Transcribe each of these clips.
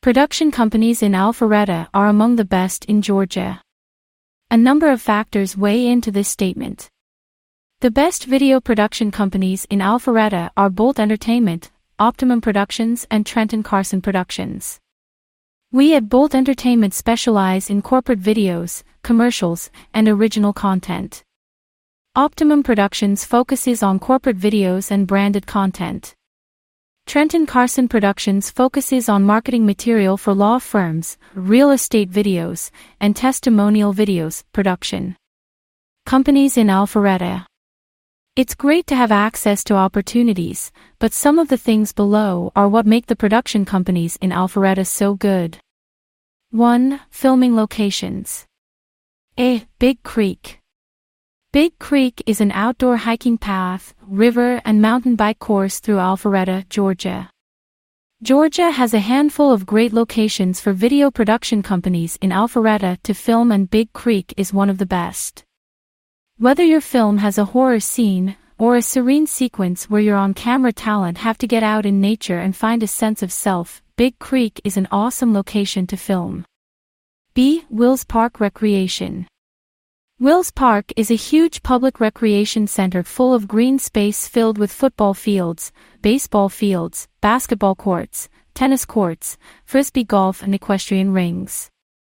Production companies in Alpharetta are among the best in Georgia. A number of factors weigh into this statement. The best video production companies in Alpharetta are Bolt Entertainment, Optimum Productions, and Trenton Carson Productions. We at Bolt Entertainment specialize in corporate videos, commercials, and original content. Optimum Productions focuses on corporate videos and branded content. Trenton Carson Productions focuses on marketing material for law firms, real estate videos, and testimonial videos production. Companies in Alpharetta. It's great to have access to opportunities, but some of the things below are what make the production companies in Alpharetta so good. 1. Filming locations. A. Big Creek. Big Creek is an outdoor hiking path, river, and mountain bike course through Alpharetta, Georgia. Georgia has a handful of great locations for video production companies in Alpharetta to film, and Big Creek is one of the best. Whether your film has a horror scene, or a serene sequence where your on-camera talent have to get out in nature and find a sense of self, Big Creek is an awesome location to film. B. Wills Park Recreation. Wills Park is a huge public recreation center full of green space filled with football fields, baseball fields, basketball courts, tennis courts, frisbee golf, and equestrian rings.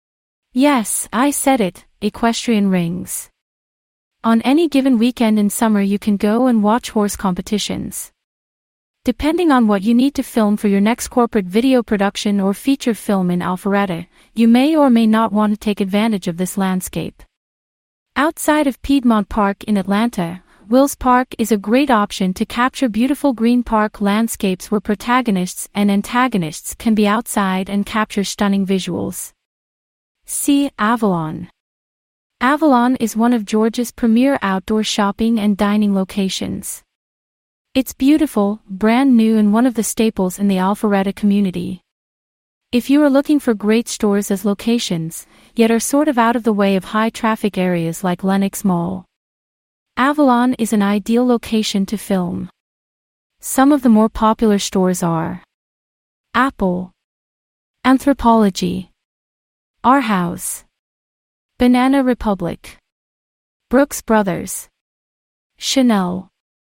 Yes, I said it, equestrian rings. On any given weekend in summer you can go and watch horse competitions. Depending on what you need to film for your next corporate video production or feature film in Alpharetta, you may or may not want to take advantage of this landscape. Outside of Piedmont Park in Atlanta, Wills Park is a great option to capture beautiful green park landscapes where protagonists and antagonists can be outside and capture stunning visuals. C. Avalon. Avalon is one of Georgia's premier outdoor shopping and dining locations. It's beautiful, brand new, and one of the staples in the Alpharetta community. If you are looking for great stores as locations, yet are sort of out of the way of high-traffic areas like Lenox Mall, Avalon is an ideal location to film. Some of the more popular stores are Apple, Anthropologie, Arhaus, Banana Republic, Brooks Brothers, Chanel,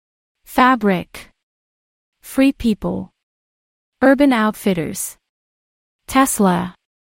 Fabric, Free People, Urban Outfitters, Tesla.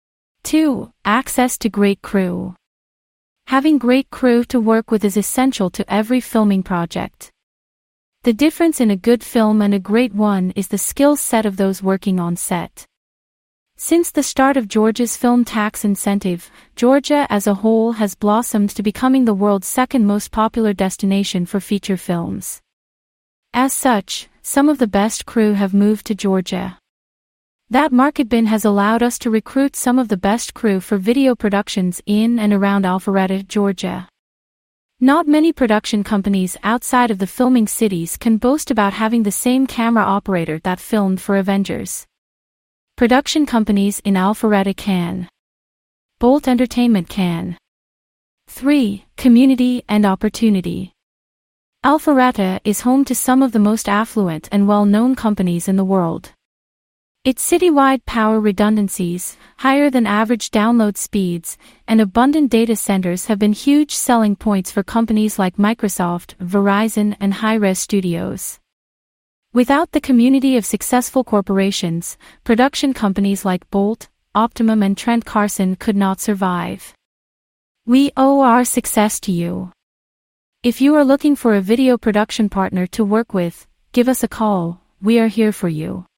2. Access to great crew. Having great crew to work with is essential to every filming project. The difference in a good film and a great one is the skill set of those working on set. Since the start of Georgia's film tax incentive, Georgia as a whole has blossomed to becoming the world's second most popular destination for feature films. As such, some of the best crew have moved to Georgia. That market bin has allowed us to recruit some of the best crew for video productions in and around Alpharetta, Georgia. Not many production companies outside of the filming cities can boast about having the same camera operator that filmed for Avengers. Production companies in Alpharetta can. Bolt Entertainment can. 3. Community and opportunity. Alpharetta is home to some of the most affluent and well-known companies in the world. Its citywide power redundancies, higher than average download speeds, and abundant data centers have been huge selling points for companies like Microsoft, Verizon, and Hi-Res Studios. Without the community of successful corporations, production companies like Bolt, Optimum, and Trent Carson could not survive. We owe our success to you. If you are looking for a video production partner to work with, give us a call. We are here for you.